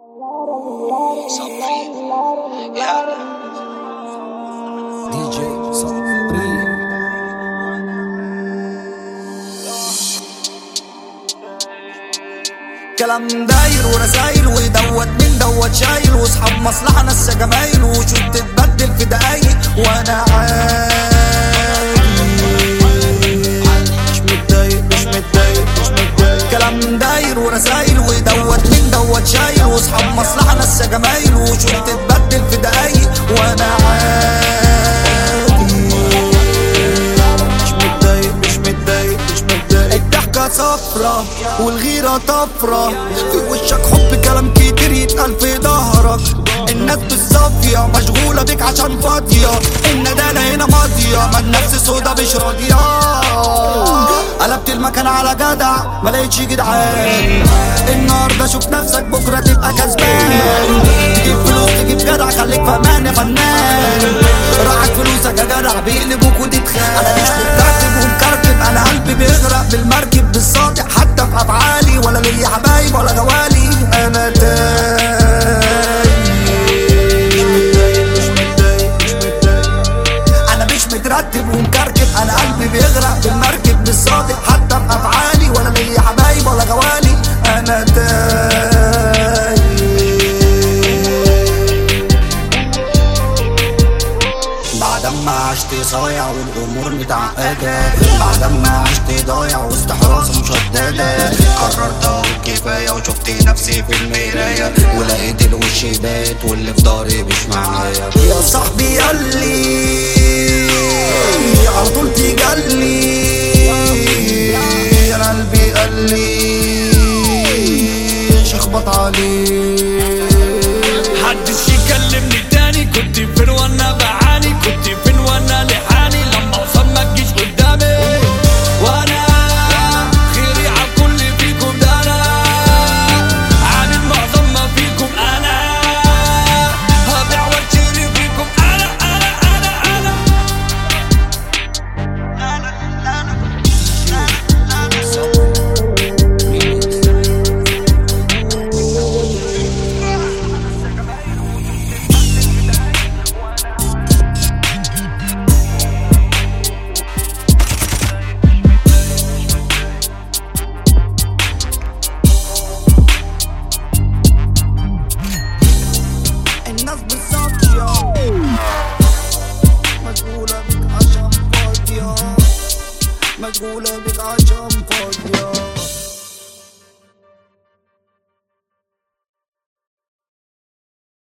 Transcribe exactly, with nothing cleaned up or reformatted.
صبري يا دي جي صبري. كلام داير ورسايل ويدوت من دوت شايل، واصحاب مصلحة ناس جمايل، وشوف تتبدل في دقايق وانا عادي مش متضايق مش متضايق مش متضايق. كلام داير ورسايل ويدوت من دوت شايل، واصحاب مصلحة ناس جمايل، وشوف تتبدل في دقايق وانا عادي مش متضايق مش متضايق مش متضايق. الضحكة صفرة والغيرة طفرة، في وشك حب كلام كتير يتقال في ظهرك، الناس بالصافية مشغولة بيك عشان فاضية، الندالة هنا ماضية، ما النفس سودا مش راضية. قلبت المكان على جدع ملقتش جدعان، النهاردة شوف نفسك بكرة تبقى كسبان، تجيب فلوس تجيب جدع خليك فهمان يا فنان، راحت فلوسك يا جدع بيقلبوك وتتخان. انا مش مترتب ومكركب، انا قلبي بيغرق بالمركب بالصادق حتى في افعالي، ولا ليا حبايب ولا جوالي، انا تايه مش متضايق مش متضايق مش متضايق. انا مش مترتب ومكركب، انا قلبي بيغرق بالمركب بالصادق حتى في افعالي، ولا ليا حبايب ولا جوالي، انا تايه. بعد ما عشت صايع والامور متعقده، بعد ما عشت ضايع وسط حراسه مشدده، قررت اقول كفايه وشفت نفسي في المرايه، ولقيت الوش بات واللي في ضهري مش معايا. يا صاحبي قالي على طول تجلي، انا قلبي قالي